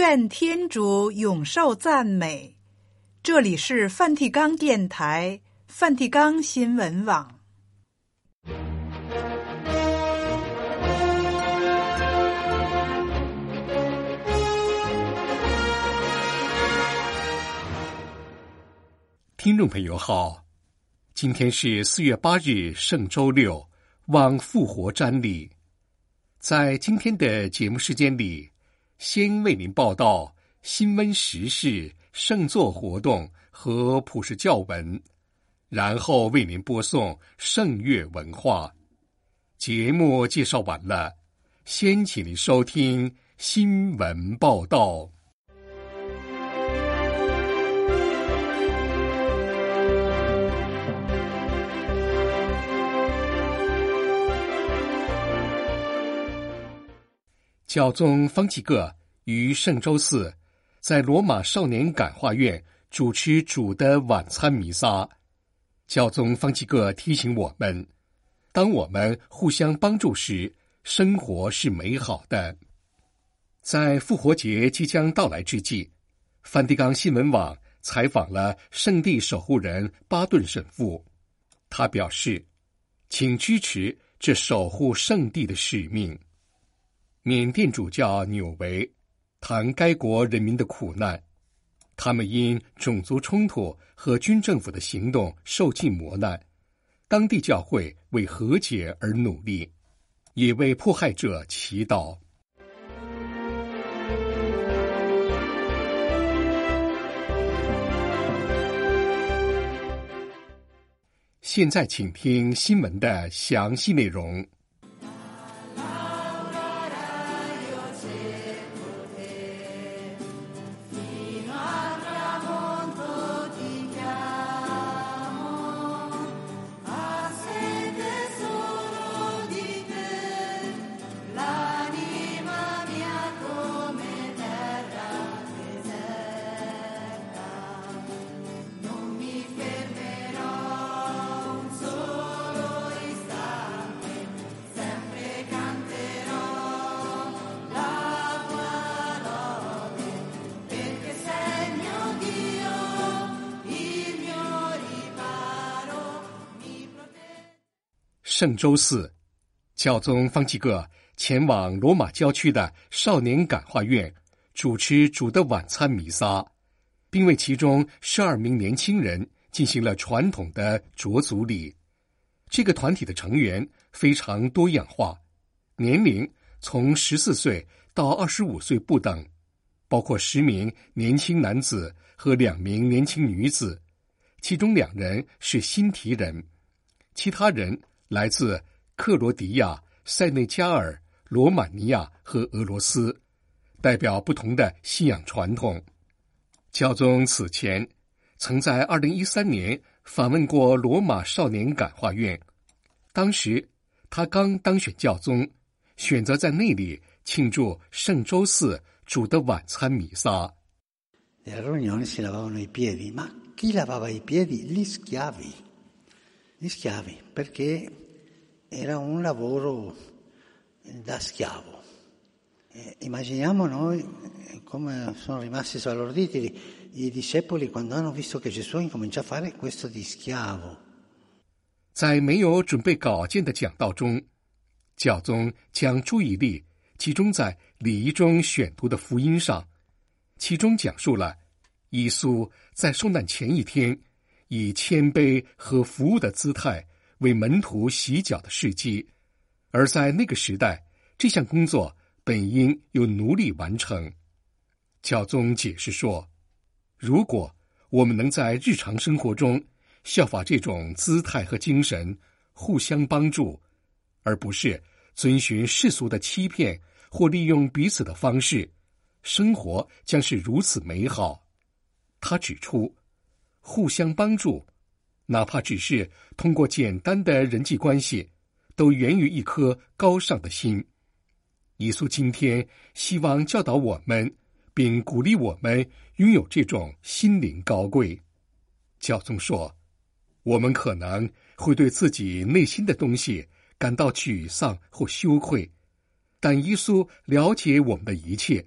愿天主永受赞美。这里是梵蒂冈电台、梵蒂冈新闻网。 听众朋友好，今天是4月8日，圣周六，望复活瞻礼。在今天的节目时间里，先为您报道新闻时事、圣座活动和普世教文，然后为您播送圣乐文化。节目介绍完了，先请您收听新闻报道。教宗方济各于圣周四在罗马少年感化院主持主的晚餐弥撒。教宗方济各提醒我们，当我们互相帮助时，生活是美好的。在复活节即将到来之际，梵蒂冈新闻网采访了圣地守护人巴顿神父，他表示，请支持这守护圣地的使命。缅甸主教纽维谈该国人民的苦难，他们因种族冲突和军政府的行动受尽磨难，当地教会为和解而努力，也为迫害者祈祷。现在请听新闻的详细内容。圣周四，教宗方济各前往罗马郊区的少年感化院主持主的晚餐弥撒，并为其中12名年轻人进行了传统的着足礼。这个团体的成员非常多样化，年龄从14岁到25岁不等，包括10名年轻男子和2名年轻女子，其中2人是新提人，其他人来自克罗地亚、塞内加尔、罗马尼亚和俄罗斯，代表不同的信仰传统。教宗此前曾在2013年访问过罗马少年感化院，当时他刚当选教宗，选择在那里庆祝圣周四主的晚餐弥撒。 Le riunioni si lavavano i piedi, ma chi lavava i piedi? Gli schiavi, perché era un lavoro da schiavo. Immaginiamo noi come sono rimasti sbalorditi i discepoli quando hanno visto che Gesù incomincia a fare questo di schiavo. 在没有准备稿件的讲道中，教宗将注意力集中在礼仪中选读的福音上，其中讲述了耶稣在受难前一天以谦卑和服务的姿态为门徒洗脚的事迹，而在那个时代，这项工作本应由奴隶完成。教宗解释说，如果我们能在日常生活中效法这种姿态和精神，互相帮助，而不是遵循世俗的欺骗或利用彼此的方式，生活将是如此美好。他指出，互相帮助，哪怕只是通过简单的人际关系，都源于一颗高尚的心。耶稣今天希望教导我们，并鼓励我们拥有这种心灵高贵。教宗说，我们可能会对自己内心的东西感到沮丧或羞愧，但耶稣了解我们的一切，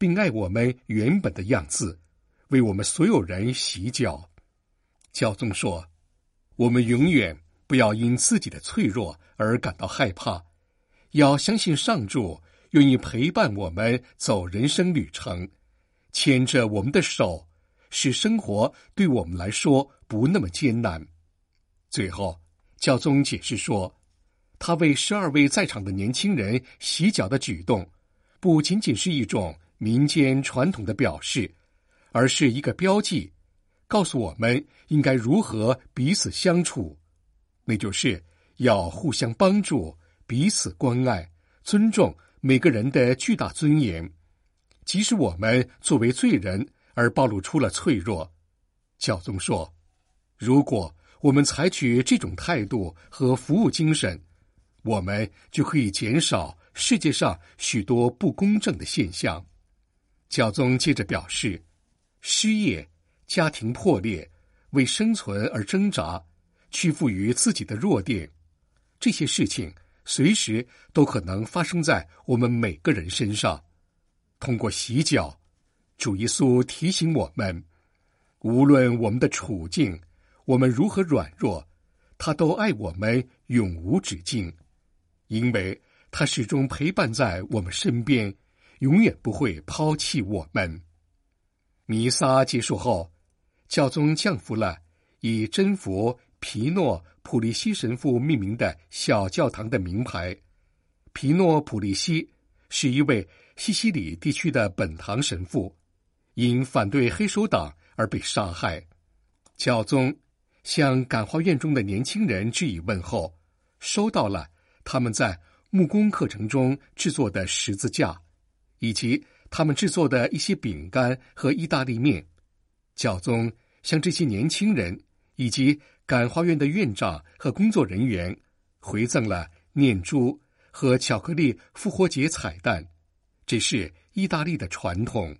并爱我们原本的样子，为我们所有人洗脚。教宗说，我们永远不要因自己的脆弱而感到害怕，要相信上主愿意陪伴我们走人生旅程，牵着我们的手，使生活对我们来说不那么艰难。最后，教宗解释说，他为12位在场的年轻人洗脚的举动，不仅仅是一种民间传统的表示，而是一个标记，告诉我们应该如何彼此相处，那就是要互相帮助，彼此关爱，尊重每个人的巨大尊严，即使我们作为罪人而暴露出了脆弱。教宗说，如果我们采取这种态度和服务精神，我们就可以减少世界上许多不公正的现象。教宗接着表示，失业、家庭破裂、为生存而挣扎、屈服于自己的弱点，这些事情随时都可能发生在我们每个人身上。通过洗脚，主耶稣提醒我们，无论我们的处境，我们如何软弱，他都爱我们永无止境，因为他始终陪伴在我们身边，永远不会抛弃我们。弥撒结束后，教宗降服了以真佛皮诺普利西神父命名的小教堂的名牌。皮诺普利西是一位西西里地区的本堂神父，因反对黑手党而被杀害。教宗向感化院中的年轻人致以问候，收到了他们在木工课程中制作的十字架，以及他们制作的一些饼干和意大利面。教宗向这些年轻人以及感化院的院长和工作人员回赠了念珠和巧克力复活节彩蛋，这是意大利的传统。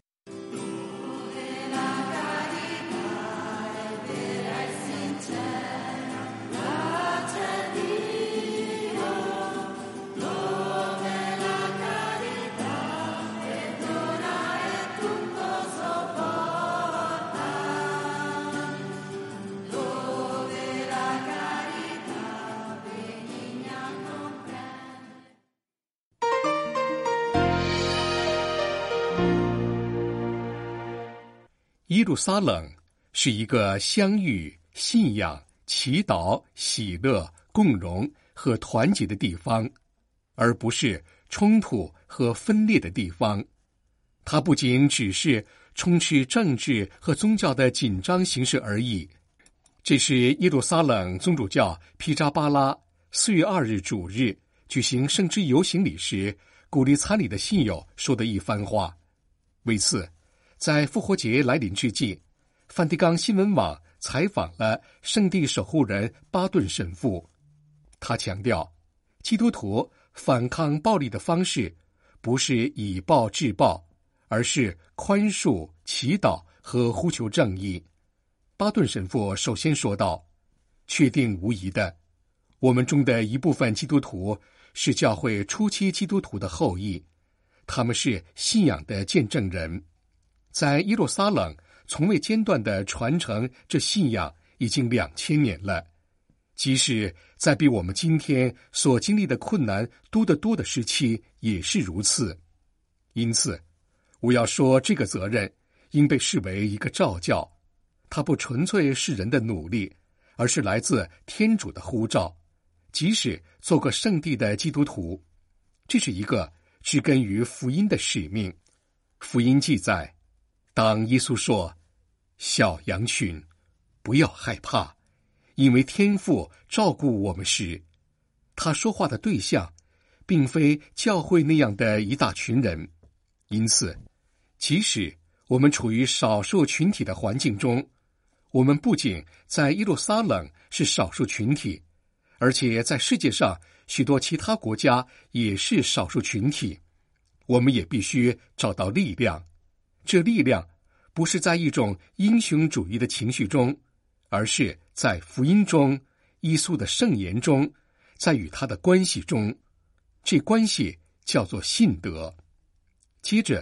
耶路撒冷是一个相遇、信仰、祈祷、喜乐、共荣和团结的地方，而不是冲突和分裂的地方。它不仅只是充斥政治和宗教的紧张形势而已。这是耶路撒冷宗主教皮扎巴拉4月2日主日举行圣枝游行礼时，鼓励参礼的信友说的一番话。为此，在复活节来临之际，梵蒂冈新闻网采访了圣地守护人巴顿神父。他强调，基督徒反抗暴力的方式不是以暴制暴，而是宽恕、祈祷和呼求正义。巴顿神父首先说道，确定无疑的，我们中的一部分基督徒是教会初期基督徒的后裔，他们是信仰的见证人，在耶路撒冷从未间断地传承这信仰已经2000年了，即使在比我们今天所经历的困难多得多的时期也是如此。因此，我要说这个责任应被视为一个召叫，它不纯粹是人的努力，而是来自天主的呼召，即使做个圣地的基督徒。这是一个植根于福音的使命。福音记载，当耶稣说，小羊群，不要害怕，因为天父照顾我们时，他说话的对象并非教会那样的一大群人。因此，即使我们处于少数群体的环境中，我们不仅在耶路撒冷是少数群体，而且在世界上许多其他国家也是少数群体。我们也必须找到力量，这力量不是在一种英雄主义的情绪中，而是在福音中、耶稣的圣言中，在与他的关系中。这关系叫做信德。接着，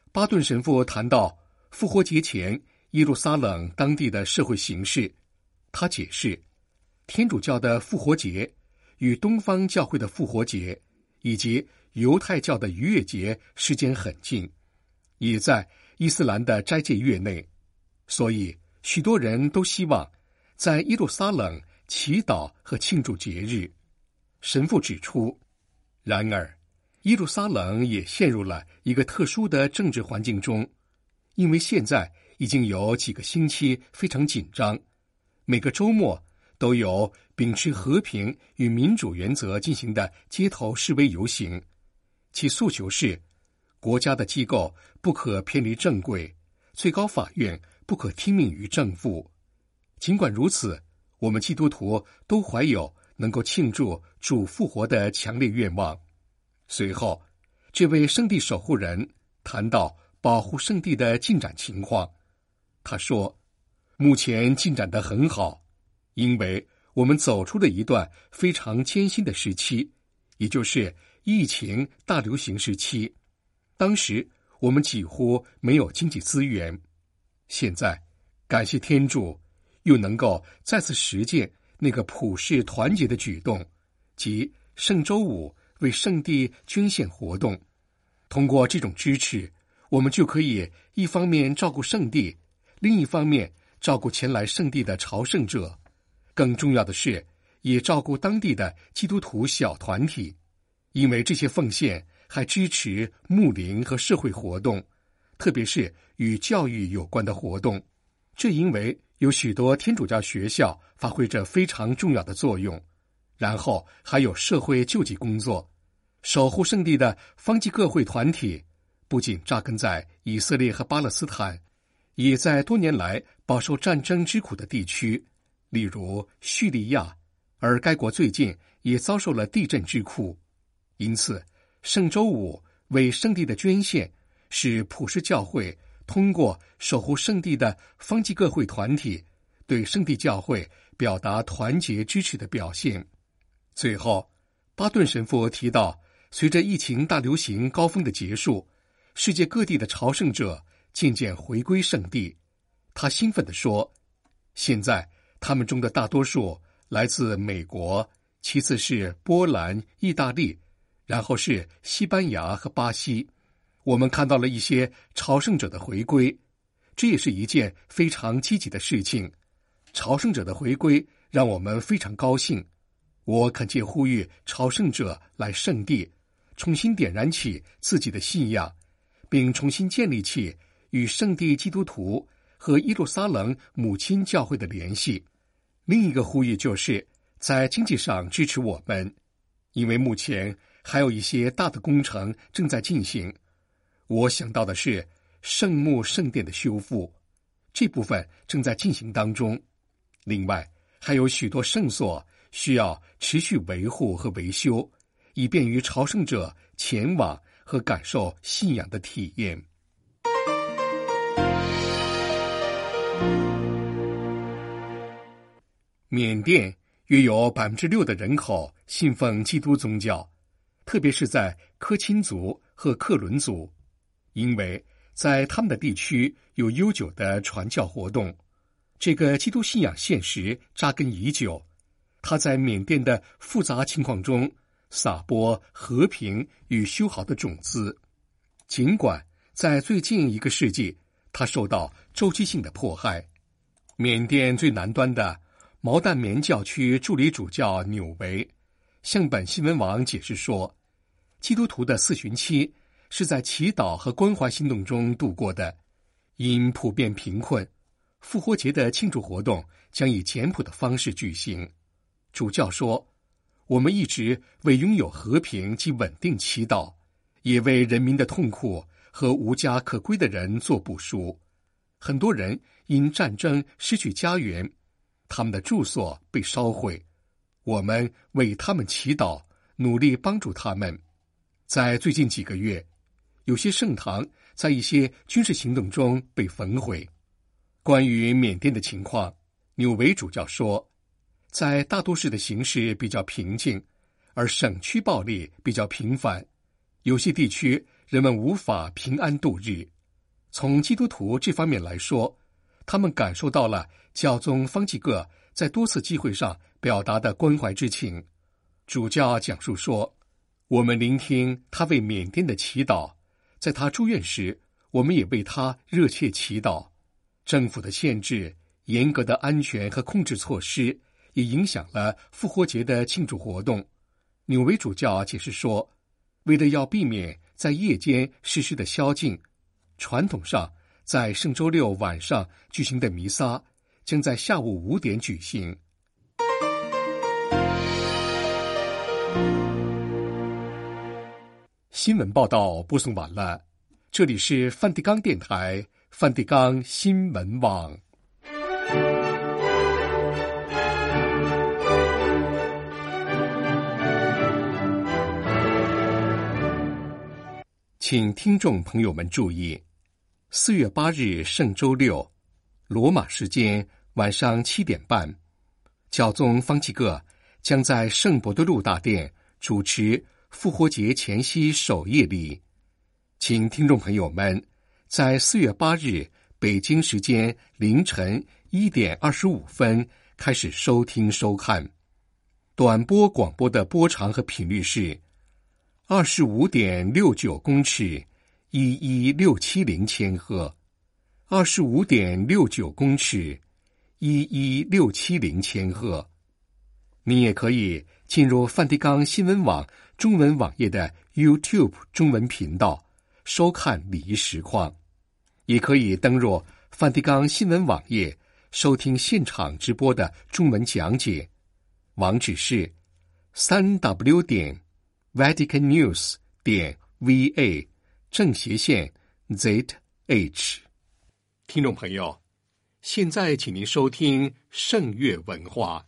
巴顿神父谈到复活节前耶路撒冷当地的社会形势，他解释，天主教的复活节与东方教会的复活节以及犹太教的逾越节时间很近，也在伊斯兰的斋戒月内，所以许多人都希望在耶路撒冷祈祷和庆祝节日。神父指出，然而耶路撒冷也陷入了一个特殊的政治环境中，因为现在已经有几个星期非常紧张，每个周末都有秉持和平与民主原则进行的街头示威游行，其诉求是国家的机构不可偏离正轨，最高法院不可听命于政府。尽管如此，我们基督徒都怀有能够庆祝主复活的强烈愿望。随后，这位圣地守护人谈到保护圣地的进展情况。他说，目前进展得很好，因为我们走出了一段非常艰辛的时期，也就是疫情大流行时期。当时我们几乎没有经济资源，现在感谢天主，又能够再次实践那个普世团结的举动，即圣周五为圣地捐献活动。通过这种支持，我们就可以一方面照顾圣地，另一方面照顾前来圣地的朝圣者，更重要的是也照顾当地的基督徒小团体，因为这些奉献还支持牧灵和社会活动，特别是与教育有关的活动。这因为有许多天主教学校发挥着非常重要的作用，然后还有社会救济工作。守护圣地的方济各会团体不仅扎根在以色列和巴勒斯坦，也在多年来饱受战争之苦的地区，例如叙利亚，而该国最近也遭受了地震之苦。因此，圣周五为圣地的捐献是普世教会通过守护圣地的方济各会团体对圣地教会表达团结支持的表现。最后，巴顿神父提到，随着疫情大流行高峰的结束，世界各地的朝圣者渐渐回归圣地。他兴奋地说，现在他们中的大多数来自美国，其次是波兰、意大利，然后是西班牙和巴西。我们看到了一些朝圣者的回归，这也是一件非常积极的事情。朝圣者的回归让我们非常高兴。我恳切呼吁朝圣者来圣地，重新点燃起自己的信仰，并重新建立起与圣地基督徒和耶路撒冷母亲教会的联系。另一个呼吁就是在经济上支持我们，因为目前还有一些大的工程正在进行。我想到的是圣墓圣殿的修复，这部分正在进行当中。另外，还有许多圣所需要持续维护和维修，以便于朝圣者前往和感受信仰的体验。缅甸约有 6% 的人口信奉基督宗教，特别是在科钦族和克伦族，因为在他们的地区有悠久的传教活动。这个基督信仰现实扎根已久，它在缅甸的复杂情况中撒播和平与修好的种子。尽管在最近1个世纪，它受到周期性的迫害。缅甸最南端的毛淡棉教区助理主教纽维向本新闻网解释说，基督徒的4旬期是在祈祷和关怀行动中度过的。因普遍贫困，复活节的庆祝活动将以简朴的方式举行。主教说，我们一直为拥有和平及稳定祈祷，也为人民的痛苦和无家可归的人做补赎。很多人因战争失去家园，他们的住所被烧毁，我们为他们祈祷，努力帮助他们。在最近几个月，有些圣堂在一些军事行动中被焚毁。关于缅甸的情况，纽维主教说，在大都市的形势比较平静，而省区暴力比较频繁，有些地区人们无法平安度日。 从基督徒这方面来说，他们感受到了教宗方济各在多次机会上表达的关怀之情。主教讲述说，我们聆听他为缅甸的祈祷，在他住院时，我们也为他热切祈祷。政府的限制、严格的安全和控制措施也影响了复活节的庆祝活动。纽维主教解释说，为了要避免在夜间实施的宵禁，传统上在圣周六晚上举行的弥撒将在下午5点举行。新闻报道播送完了，这里是梵蒂冈电台梵蒂冈新闻网。请听众朋友们注意，4月8日圣周六，罗马时间晚上7点半，教宗方济各将在圣伯多禄大殿主持复活节前夕守夜礼。请听众朋友们在4月8日北京时间凌晨1点25分开始收听收看。短波广播的波长和频率是25.69公尺，11670千赫，25.69公尺，11670千赫。你也可以进入梵蒂冈新闻网中文网页的 YouTube 中文频道收看礼仪实况，也可以登入梵蒂冈新闻网页收听现场直播的中文讲解，网址是3w.vaticannews.va/ZH。听众朋友，现在请您收听圣乐文化。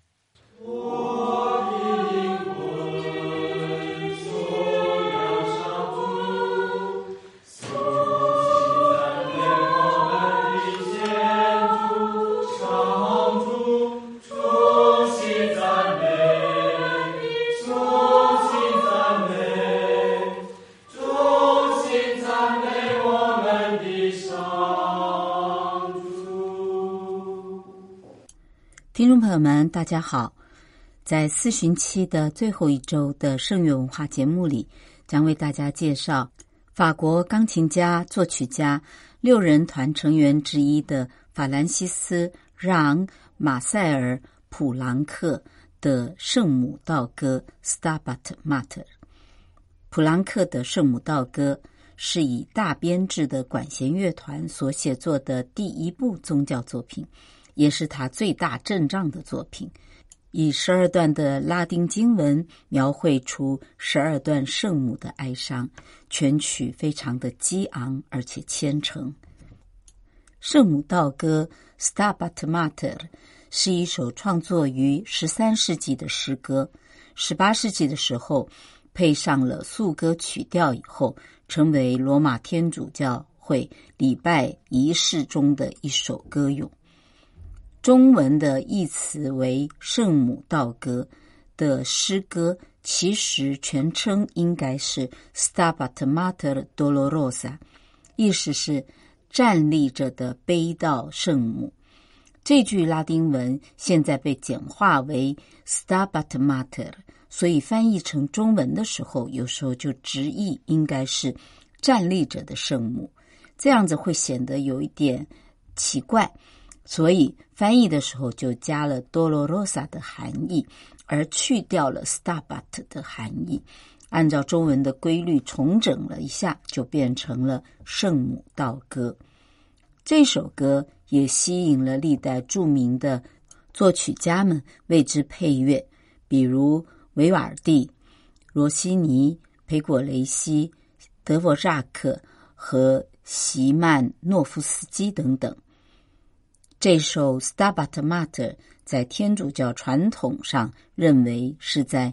听众朋友们，大家好。在4旬期的最后一周的圣乐文化节目里，将为大家介绍法国钢琴家、作曲家6人团成员之一的法兰西斯·让·马塞尔·普朗克的圣母道歌 Stabat Mater。 普朗克的圣母道歌是以大编制的管弦乐团所写作的第一部宗教作品，也是他最大阵仗的作品，以12段的拉丁经文描绘出12段圣母的哀伤，全曲非常的激昂而且虔诚。圣母道歌 Stabat Mater 是一首创作于13世纪的诗歌，18世纪的时候配上了颂歌曲调以后，成为罗马天主教会礼拜仪式中的一首歌咏。中文的译词为圣母道歌的诗歌，其实全称应该是 Stabat Mater Dolorosa， 意思是站立着的悲悼圣母。这句拉丁文现在被简化为 Stabat Mater， 所以翻译成中文的时候，有时候就直译应该是站立着的圣母，这样子会显得有一点奇怪，所以翻译的时候就加了 Dolorosa 的含义，而去掉了 Stabat 的含义，按照中文的规律重整了一下，就变成了圣母道歌。这首歌也吸引了历代著名的作曲家们为之配乐，比如维瓦尔第、罗西尼、裴果雷西、德沃扎克和席曼诺夫斯基等等。这首 Stabat Mater 在天主教传统上认为是在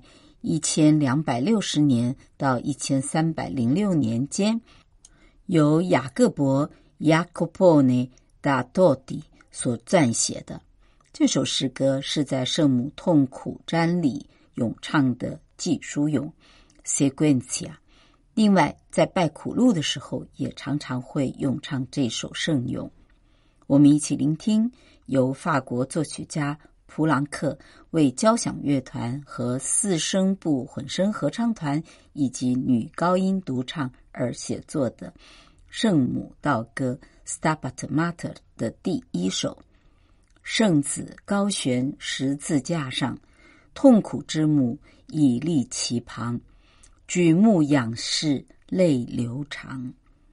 1260年到1306年间由雅各伯 Jacopone da Todi 所撰写的。这首诗歌是在圣母痛苦瞻礼咏唱的祭书咏 Sequentia， 另外，在拜苦路的时候，也常常会咏唱这首圣咏。我们一起聆听由法国作曲家普朗克为交响乐团和4声部混声合唱团以及女高音独唱而写作的圣母道歌 Stabat Mater 的第1首。圣子高悬十字架上，痛苦之母已立其旁，举目仰视，泪流长。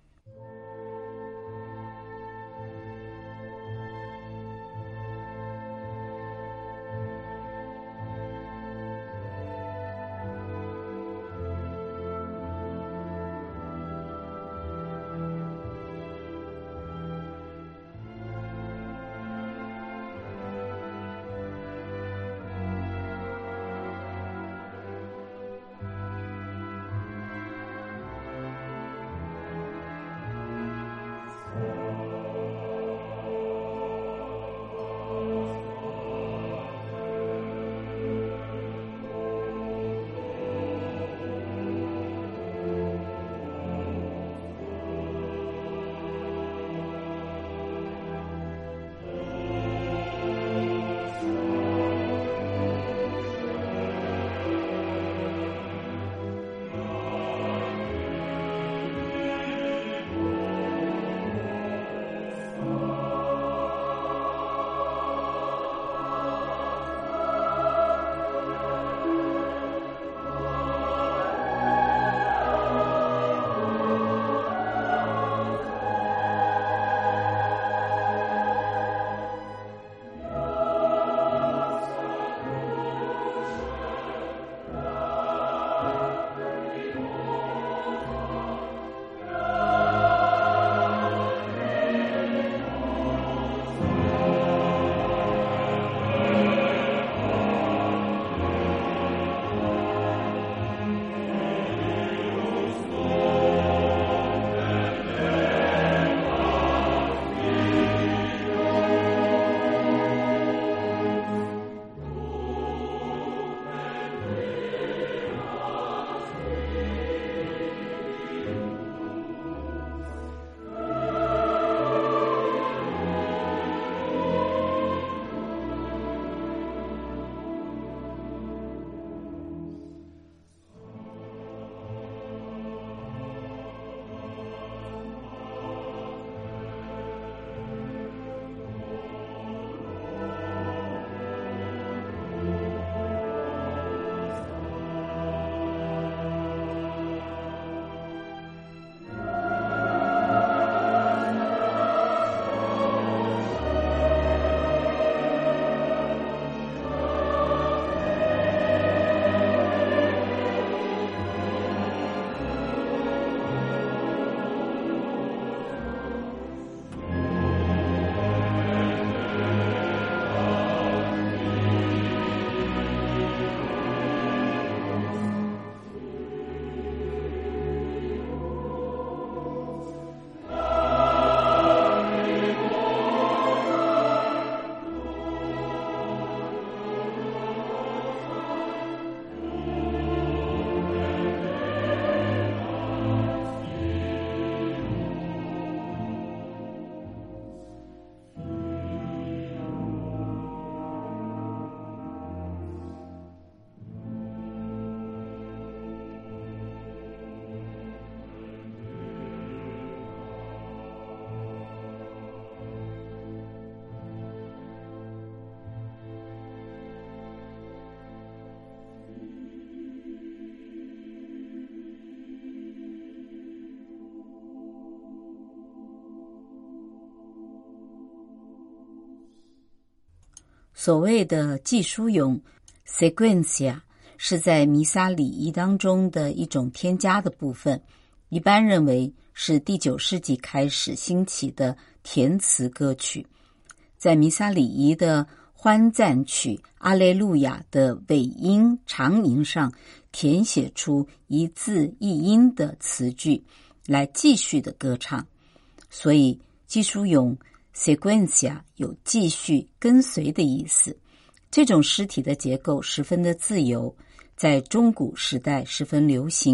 所谓的祭书咏 sequencia 是在弥撒礼仪当中的一种添加的部分，一般认为是第9世纪开始兴起的填词歌曲。在弥撒礼仪的欢赞曲阿肋路亚的尾音长音上填写出一字一音的词句来继续的歌唱，所以祭书咏 sequencia 有继续跟随的意思。这种诗体的结构十分的自由，在中古时代十分流行，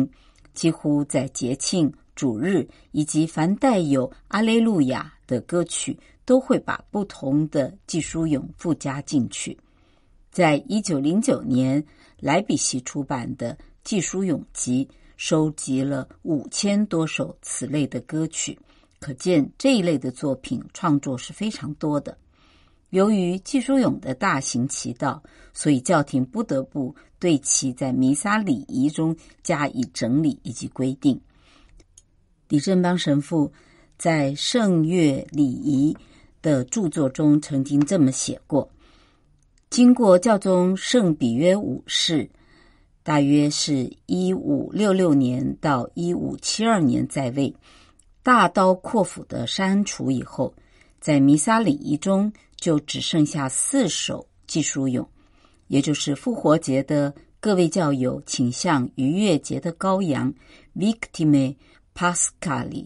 几乎在节庆、主日以及凡带有阿肋路亚的歌曲，都会把不同的祭书咏附加进去。在1909年莱比锡出版的祭书咏集收集了5000多首此类的歌曲，可见这一类的作品创作是非常多的。由于祭书咏的大行其道，所以教廷不得不对其在弥撒礼仪中加以整理以及规定。李正邦神父在圣乐礼仪的著作中曾经这么写过：经过教宗圣比约五世，大约是1566年到1572年在位，大刀阔斧的删除以后，在弥撒礼仪中就只剩下4首祭书咏，也就是复活节的各位教友请向逾越节的羔羊 Victime Paschali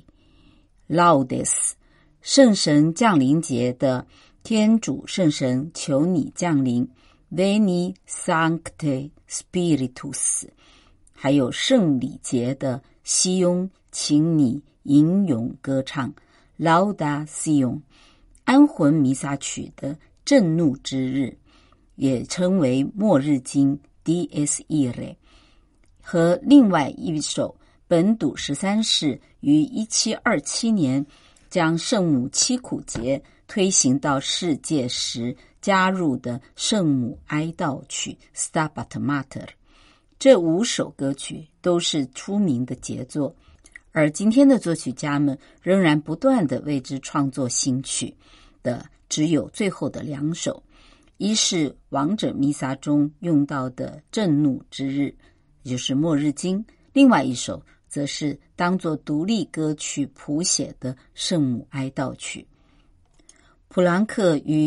Laudes， 圣神降临节的天主圣神求你降临 Veni Sancte Spiritus， 还有圣礼节的西雍请你吟咏歌唱 Lauda Sion， 安魂弥撒曲的震怒之日，也称为末日经 Dies Irae， 和另外一首本笃13世于1727年将圣母七苦节推行到世界时加入的圣母哀悼曲 Stabat Mater。 这5首歌曲都是出名的杰作，而今天的作曲家们仍然不断地为之创作新曲的只有最后的2首，一是王者弥撒中用到的震怒之日，也就是末日经，另外一首则是当作独立歌曲谱写的圣母哀悼曲。普朗克于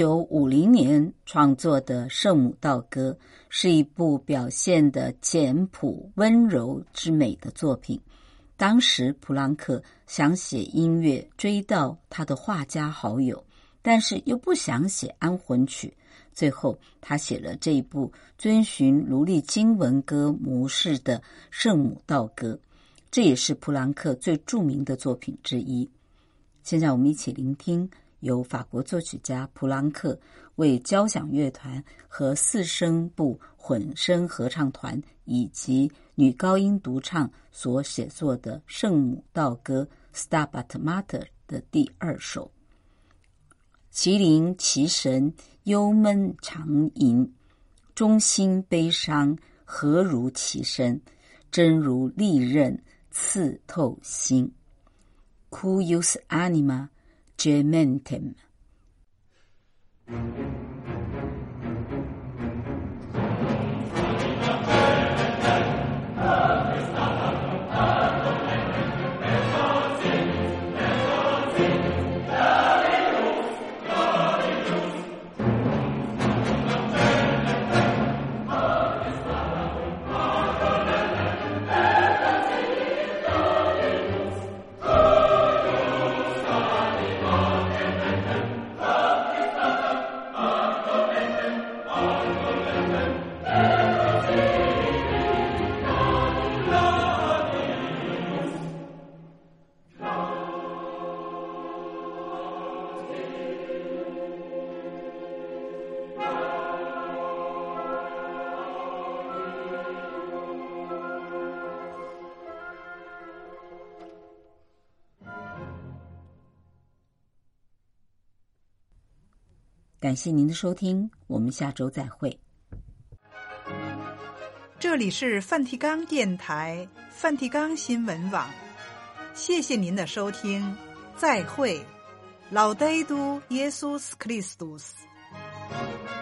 1950年创作的圣母道歌是一部表现的简朴温柔之美的作品。当时普朗克想写音乐追悼他的画家好友，但是又不想写安魂曲，最后他写了这一部遵循卢利经文歌模式的圣母道歌，这也是普朗克最著名的作品之一。现在我们一起聆听由法国作曲家普朗克为交响乐团和4声部混声合唱团以及女高音独唱所写作的圣母道歌 Stabat Mater 的第2首。其灵其神忧闷长吟，忠心悲伤何如其身，真如利刃刺透心。Cuius anima gementem。感谢您的收听，我们下周再会。 这里是梵蒂冈电台梵蒂冈新闻网，谢谢您的收听，再会。Laudetur Jesus Christus。